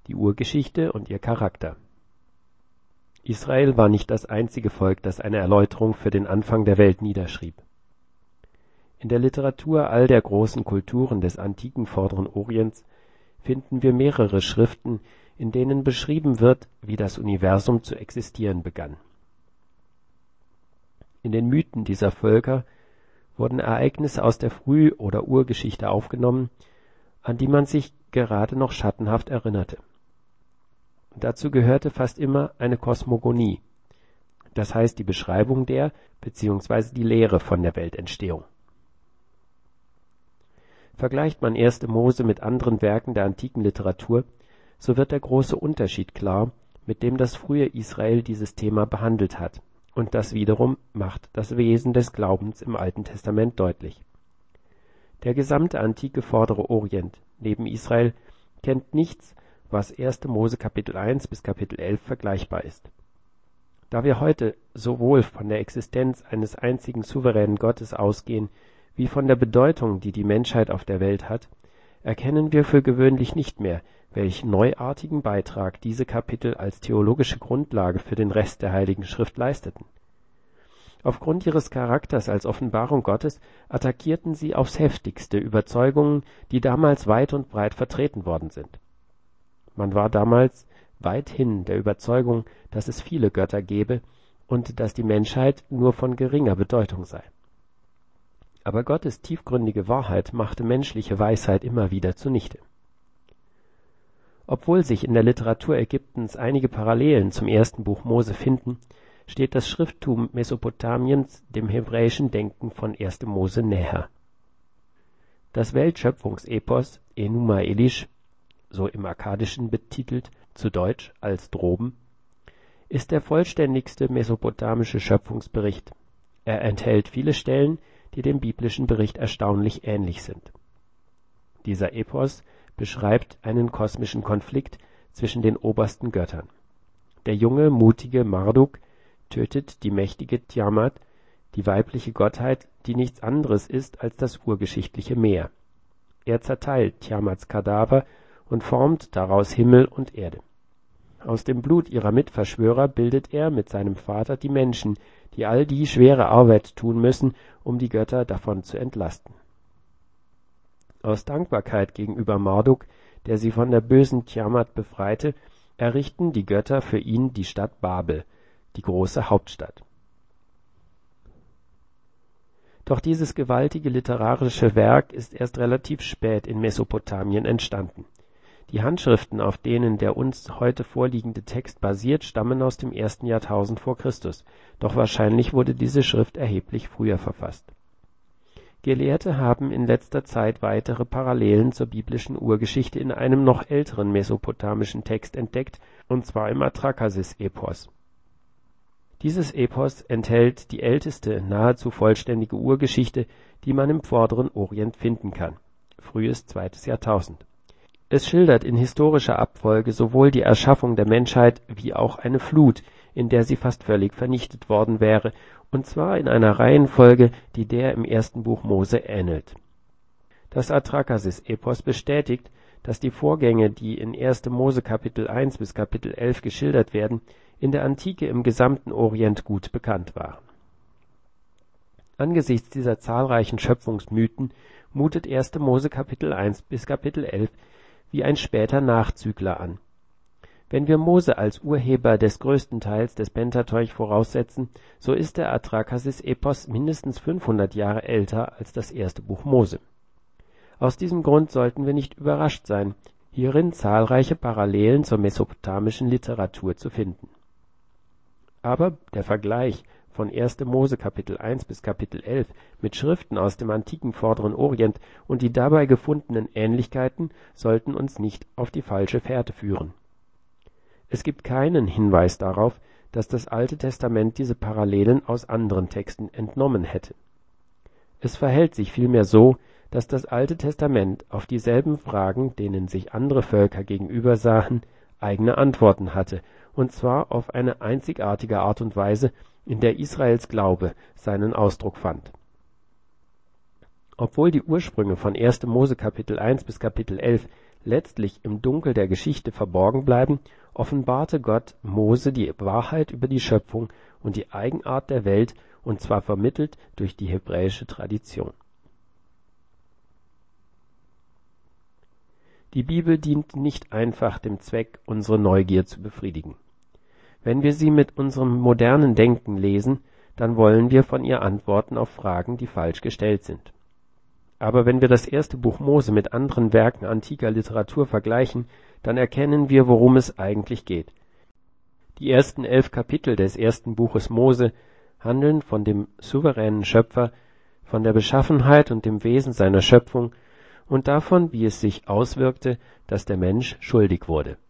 die Urgeschichte und ihr Charakter. Israel war nicht das einzige Volk, das eine Erläuterung für den Anfang der Welt niederschrieb. In der Literatur all der großen Kulturen des antiken Vorderen Orients finden wir mehrere Schriften, in denen beschrieben wird, wie das Universum zu existieren begann. In den Mythen dieser Völker wurden Ereignisse aus der Früh- oder Urgeschichte aufgenommen, an die man sich gerade noch schattenhaft erinnerte. Dazu gehörte fast immer eine Kosmogonie, das heißt die Beschreibung der bzw. die Lehre von der Weltentstehung. Vergleicht man 1. Mose mit anderen Werken der antiken Literatur, so wird der große Unterschied klar, mit dem das frühe Israel dieses Thema behandelt hat, und das wiederum macht das Wesen des Glaubens im Alten Testament deutlich. Der gesamte antike Vordere Orient, neben Israel, kennt nichts, was 1. Mose Kapitel 1 bis Kapitel 11 vergleichbar ist. Da wir heute sowohl von der Existenz eines einzigen souveränen Gottes ausgehen, wie von der Bedeutung, die die Menschheit auf der Welt hat, erkennen wir für gewöhnlich nicht mehr, welch neuartigen Beitrag diese Kapitel als theologische Grundlage für den Rest der Heiligen Schrift leisteten. Aufgrund ihres Charakters als Offenbarung Gottes attackierten sie aufs heftigste Überzeugungen, die damals weit und breit vertreten worden sind. Man war damals weithin der Überzeugung, dass es viele Götter gebe und dass die Menschheit nur von geringer Bedeutung sei. Aber Gottes tiefgründige Wahrheit machte menschliche Weisheit immer wieder zunichte. Obwohl sich in der Literatur Ägyptens einige Parallelen zum ersten Buch Mose finden, steht das Schrifttum Mesopotamiens dem hebräischen Denken von 1. Mose näher. Das Weltschöpfungsepos Enuma Elish, so im Akkadischen betitelt, zu Deutsch als Droben, ist der vollständigste mesopotamische Schöpfungsbericht. Er enthält viele Stellen, die dem biblischen Bericht erstaunlich ähnlich sind. Dieser Epos beschreibt einen kosmischen Konflikt zwischen den obersten Göttern. Der junge, mutige Marduk tötet die mächtige Tiamat, die weibliche Gottheit, die nichts anderes ist als das urgeschichtliche Meer. Er zerteilt Tiamats Kadaver und formt daraus Himmel und Erde. Aus dem Blut ihrer Mitverschwörer bildet er mit seinem Vater die Menschen, die all die schwere Arbeit tun müssen, um die Götter davon zu entlasten. Aus Dankbarkeit gegenüber Marduk, der sie von der bösen Tiamat befreite, errichten die Götter für ihn die Stadt Babel, die große Hauptstadt. Doch dieses gewaltige literarische Werk ist erst relativ spät in Mesopotamien entstanden. Die Handschriften, auf denen der uns heute vorliegende Text basiert, stammen aus dem 1. Jahrtausend vor Christus, doch wahrscheinlich wurde diese Schrift erheblich früher verfasst. Gelehrte haben in letzter Zeit weitere Parallelen zur biblischen Urgeschichte in einem noch älteren mesopotamischen Text entdeckt, und zwar im Atrahasis-Epos. Dieses Epos enthält die älteste, nahezu vollständige Urgeschichte, die man im Vorderen Orient finden kann, frühes 2. Jahrtausend. Es schildert in historischer Abfolge sowohl die Erschaffung der Menschheit wie auch eine Flut, in der sie fast völlig vernichtet worden wäre, und zwar in einer Reihenfolge, die der im ersten Buch Mose ähnelt. Das Atrahasis-Epos bestätigt, dass die Vorgänge, die in 1. Mose Kapitel 1 bis Kapitel 11 geschildert werden, in der Antike im gesamten Orient gut bekannt waren. Angesichts dieser zahlreichen Schöpfungsmythen mutet 1. Mose Kapitel 1 bis Kapitel 11 wie ein später Nachzügler an. Wenn wir Mose als Urheber des größten Teils des Pentateuch voraussetzen, so ist der Atrahasis-Epos mindestens 500 Jahre älter als das erste Buch Mose. Aus diesem Grund sollten wir nicht überrascht sein, hierin zahlreiche Parallelen zur mesopotamischen Literatur zu finden. Aber der Vergleich von 1. Mose Kapitel 1 bis Kapitel 11 mit Schriften aus dem antiken Vorderen Orient und die dabei gefundenen Ähnlichkeiten sollten uns nicht auf die falsche Fährte führen. Es gibt keinen Hinweis darauf, dass das Alte Testament diese Parallelen aus anderen Texten entnommen hätte. Es verhält sich vielmehr so, dass das Alte Testament auf dieselben Fragen, denen sich andere Völker gegenübersahen, eigene Antworten hatte, und zwar auf eine einzigartige Art und Weise, in der Israels Glaube seinen Ausdruck fand. Obwohl die Ursprünge von 1. Mose Kapitel 1 bis Kapitel 11 letztlich im Dunkel der Geschichte verborgen bleiben, offenbarte Gott Mose die Wahrheit über die Schöpfung und die Eigenart der Welt, und zwar vermittelt durch die hebräische Tradition. Die Bibel dient nicht einfach dem Zweck, unsere Neugier zu befriedigen. Wenn wir sie mit unserem modernen Denken lesen, dann wollen wir von ihr Antworten auf Fragen, die falsch gestellt sind. Aber wenn wir das erste Buch Mose mit anderen Werken antiker Literatur vergleichen, dann erkennen wir, worum es eigentlich geht. Die ersten 11 Kapitel des ersten Buches Mose handeln von dem souveränen Schöpfer, von der Beschaffenheit und dem Wesen seiner Schöpfung und davon, wie es sich auswirkte, dass der Mensch schuldig wurde.